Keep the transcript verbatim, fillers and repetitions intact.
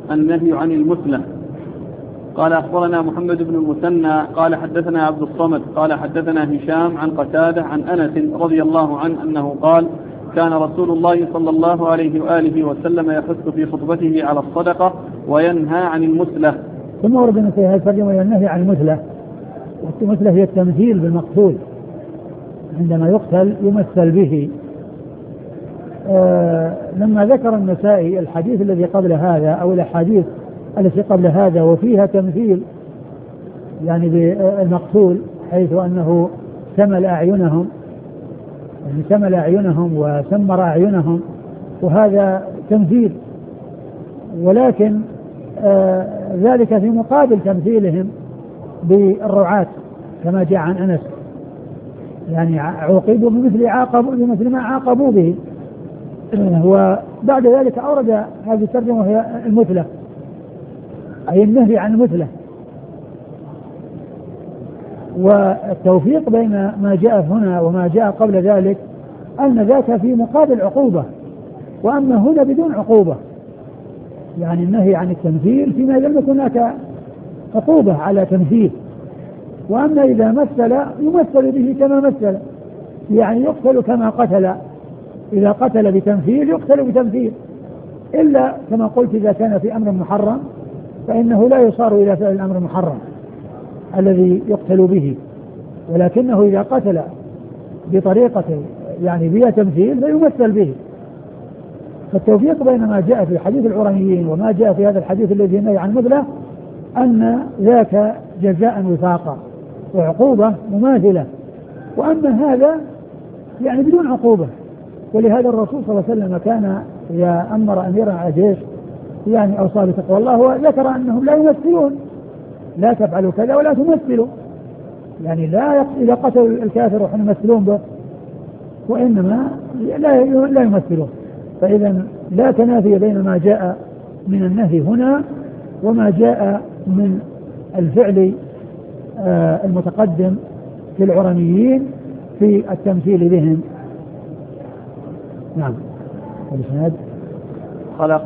النهي عن المثلة. قال أخبرنا محمد بن المثنى قال حدثنا عبد الصمد قال حدثنا هشام عن قتادة عن أنس رضي الله عنه أنه قال كان رسول الله صلى الله عليه وآله وسلم يحث في خطبته على الصدقة وينهى عن المثلة. ثم ورد أن فيها الترجمة والنهي عن المثلة. والمثلة هي التمثيل بالمقتول، عندما يقتل يمثل به. آه لما ذكر النسائي الحديث الذي قبل هذا أو الأحاديث التي قبل هذا وفيها تمثيل يعني بالمقتول، حيث أنه سمل أعينهم يعني سمل أعينهم وسمر أعينهم، وهذا تمثيل، ولكن آه ذلك في مقابل تمثيلهم بالرعاة كما جاء عن أنس، يعني عوقبوا بمثل عاقبوا بمثل ما عاقبوا به. وبعد ذلك أورد هذه الترجمة وهي المثلة، أي النهي عن المثلة. والتوفيق بين ما جاء هنا وما جاء قبل ذلك أن ذاك في مقابل عقوبة، وأما هنا بدون عقوبة، يعني النهي عن التمثيل فيما لم يكن هناك عقوبة على تمثيل. وأما إذا مثل يمثل به كما مثل، يعني يقتل كما قتل، إذا قتل بتمثيل يقتل بتمثيل، إلا كما قلت إذا كان في أمر محرم فإنه لا يصار إلى فعل الأمر المحرم الذي يقتل به، ولكنه إذا قتل بطريقة يعني بها تمثيل فيمثل به. فالتوفيق بين ما جاء في حديث العرنيين وما جاء في هذا الحديث الذي نهي عن المثلة أن ذاك جزاء وفاقا وعقوبة مماثلة، وأما هذا يعني بدون عقوبة. ولهذا الرسول صلى الله عليه وسلم كان إذا أمر أميرا على جيش يعني أوصى بتقوى الله، وذكر أنهم لا يمثلون، لا تفعلوا كذا ولا تمثلوا، يعني لا إذا قتلوا الكافر وحن يمثلون به، وإنما لا لا يمثلون. فإذا لا تنافي بين ما جاء من النهي هنا وما جاء من الفعل آه المتقدم في العرنيين في التمثيل بهم. نعم.